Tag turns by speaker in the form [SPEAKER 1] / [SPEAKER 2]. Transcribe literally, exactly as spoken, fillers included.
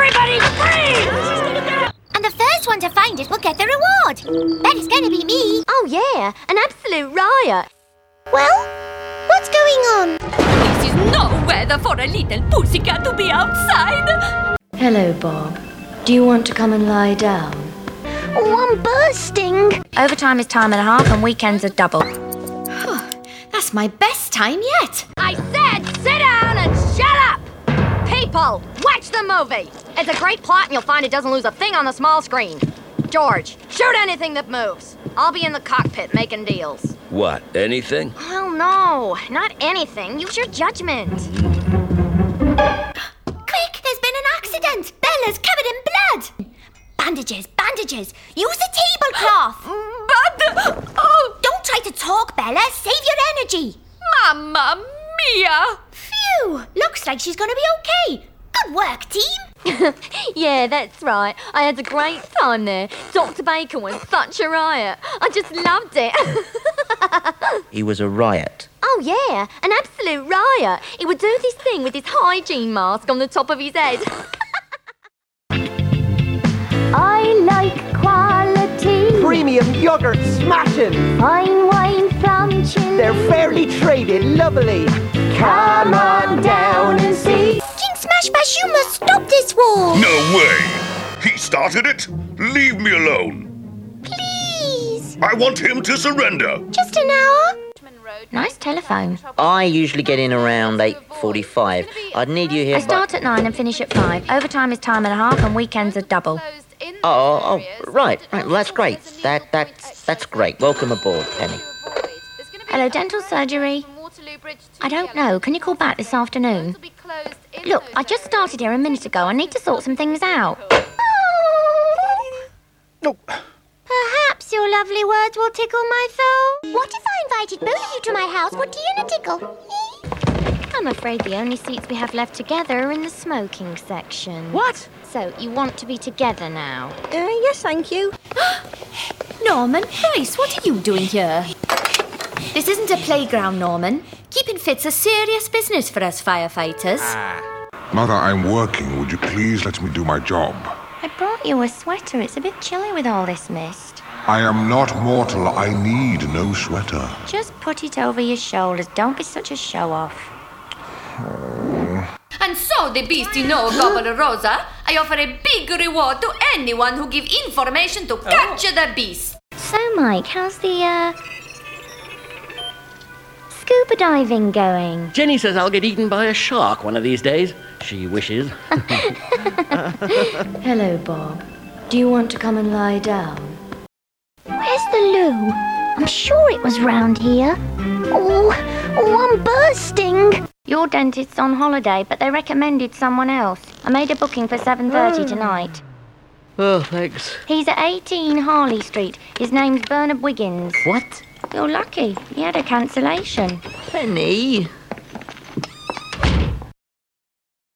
[SPEAKER 1] Everybody freeze!
[SPEAKER 2] And the first one to find it will get the reward. Bet it's going to be me.
[SPEAKER 3] Oh, yeah, an absolute riot.
[SPEAKER 2] Well, what's going on?
[SPEAKER 4] This is no weather for a little pussycat to be outside.
[SPEAKER 5] Hello, Bob. Do you want to come and lie down?
[SPEAKER 2] Oh, I'm bursting.
[SPEAKER 3] Overtime is time and a half and weekends are double.
[SPEAKER 4] That's my best time yet.
[SPEAKER 3] I said sit down and shut up! People, watch the movie. It's a great plot and you'll find it doesn't lose a thing on the small screen. George, shoot anything that moves. I'll be in the cockpit making deals.
[SPEAKER 6] What, anything?
[SPEAKER 3] Hell no, not anything. Use your judgment.
[SPEAKER 2] Quick, there's been an accident. Bella's covered in blood. Bandages, bandages. Use the tablecloth.
[SPEAKER 4] But... Oh,
[SPEAKER 2] Don't try to talk, Bella. Save your energy.
[SPEAKER 4] Mamma mia!
[SPEAKER 2] Phew, looks like she's going to be okay. Good work, team.
[SPEAKER 3] Yeah, that's right. I had a great time there. Doctor Bacon was such a riot. I just loved it.
[SPEAKER 7] He was a riot.
[SPEAKER 3] Oh, yeah, an absolute riot. He would do this thing with his hygiene mask on the top of his head.
[SPEAKER 2] I like quality.
[SPEAKER 8] Premium yogurt smashing.
[SPEAKER 2] Fine wine from Chile.
[SPEAKER 8] They're fairly traded, lovely. Come on down and see.
[SPEAKER 2] King Smash Bash, you must stop this war.
[SPEAKER 9] No way! He started it! Leave me alone!
[SPEAKER 2] Please.
[SPEAKER 9] I want him to surrender!
[SPEAKER 2] Just an hour.
[SPEAKER 3] Nice telephone.
[SPEAKER 7] I usually get in around eight forty-five. I'd need you here
[SPEAKER 3] I start at nine and finish at five. Overtime is time and a half and weekends are double.
[SPEAKER 7] Oh, oh, right, right. Well, that's great. That, that's, that's great. Welcome aboard, Penny.
[SPEAKER 3] Hello, dental surgery. I don't know. Can you call back this afternoon? Look, I just started here a minute ago. I need to sort some things out.
[SPEAKER 8] No.
[SPEAKER 2] Perhaps your lovely words will tickle my soul. What if I invited both of you to my house? Would tea and a tickle?
[SPEAKER 3] I'm afraid the only seats we have left together are in the smoking section.
[SPEAKER 8] What?
[SPEAKER 3] So, you want to be together now?
[SPEAKER 8] Uh, yes, thank you.
[SPEAKER 4] Norman, Bryce, what are you doing here? This isn't a playground, Norman. Keeping fit's a serious business for us firefighters.
[SPEAKER 10] Mother, I'm working. Would you please let me do my job?
[SPEAKER 3] I brought you a sweater. It's a bit chilly with all this mist.
[SPEAKER 10] I am not mortal. I need no sweater.
[SPEAKER 3] Just put it over your shoulders. Don't be such a show-off.
[SPEAKER 4] And so the beastie know, Gobble Rosa, I offer a big reward to anyone who give information to catch the beast.
[SPEAKER 3] So, Mike, how's the, uh... scuba diving going?
[SPEAKER 11] Jenny says I'll get eaten by a shark one of these days. She wishes.
[SPEAKER 5] Hello, Bob. Do you want to come and lie down?
[SPEAKER 2] Where's the loo? I'm sure it was round here. Oh, oh, I'm bursting.
[SPEAKER 3] Your dentist's on holiday, but they recommended someone else. I made a booking for seven thirty tonight.
[SPEAKER 11] Oh, thanks.
[SPEAKER 3] He's at eighteen Harley Street. His name's Bernard Wiggins.
[SPEAKER 7] What?
[SPEAKER 3] You're lucky. He had a cancellation.
[SPEAKER 7] Penny?